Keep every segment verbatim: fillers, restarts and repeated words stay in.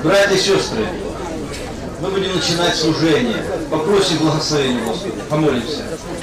Братья и сестры, мы будем начинать служение. Попросим благословения Господа. Помолимся.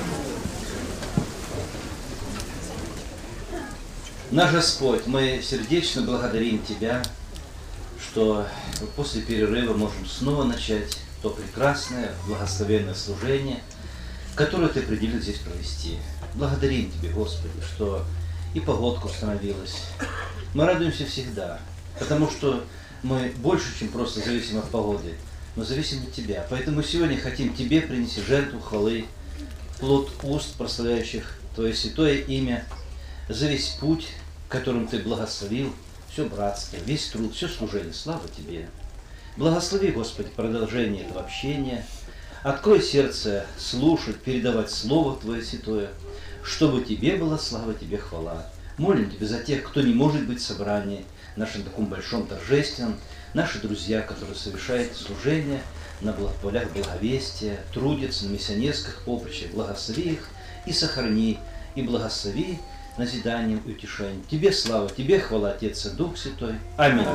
Наш Господь, мы сердечно благодарим Тебя, что после перерыва можем снова начать то прекрасное, благословенное служение, которое Ты определил здесь провести. Благодарим Тебе, Господи, что и погодка установилась. Мы радуемся всегда, потому что мы больше, чем просто зависим от погоды, но зависим от Тебя. Поэтому сегодня хотим Тебе принести жертву хвалы, плод уст, прославляющих Твое святое имя, за весь путь, которым Ты благословил, все братство, весь труд, все служение. Слава Тебе! Благослови, Господи, продолжение этого общения. Открой сердце слушать, передавать Слово Твое святое, чтобы Тебе была слава, Тебе хвала. Молим Тебя за тех, кто не может быть в собрании, нашем таком большом торжественном, наши друзья, которые совершают служение на полях благовестия, трудятся на миссионерских поприщах. Благослови их и сохрани, и благослови назиданием и утешением. Тебе слава, Тебе хвала, Отец и Дух Святой. Аминь.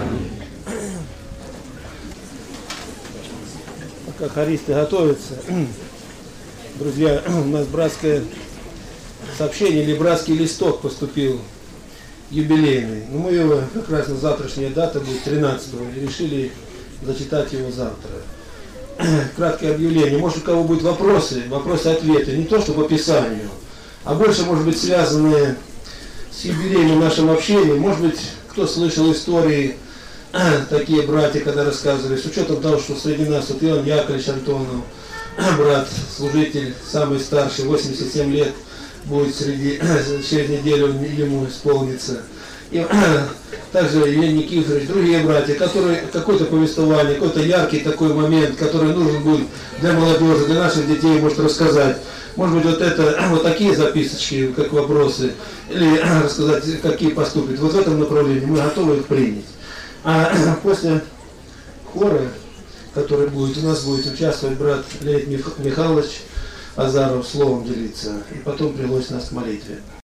Пока хористы готовятся, друзья, у нас братское сообщение или братский листок поступил юбилейный. Но мы его как раз на завтрашняя дата будет тринадцатого, и решили зачитать его завтра. Краткое объявление. Может, у кого будут вопросы, вопросы-ответы, не то что по Писанию, а больше, может быть, связанные с юбилейным нашим общением. Может быть, кто слышал истории, такие братья, когда рассказывали, с учетом того, что среди нас вот Иоанн Яковлевич Антонов, брат, служитель, самый старший, восемьдесят семь лет, будет среди, через неделю ему исполнится. И также Евгений Никифорович, другие братья, которые какое-то повествование, какой-то яркий такой момент, который нужен будет для молодежи, для наших детей, может рассказать. Может быть, вот это, вот такие записочки, как вопросы, или рассказать, какие поступят. Вот в этом направлении мы готовы их принять. А после хора, который будет, у нас будет участвовать брат Леонид Михайлович Азаров, словом делиться, и потом пригласить нас к молитве.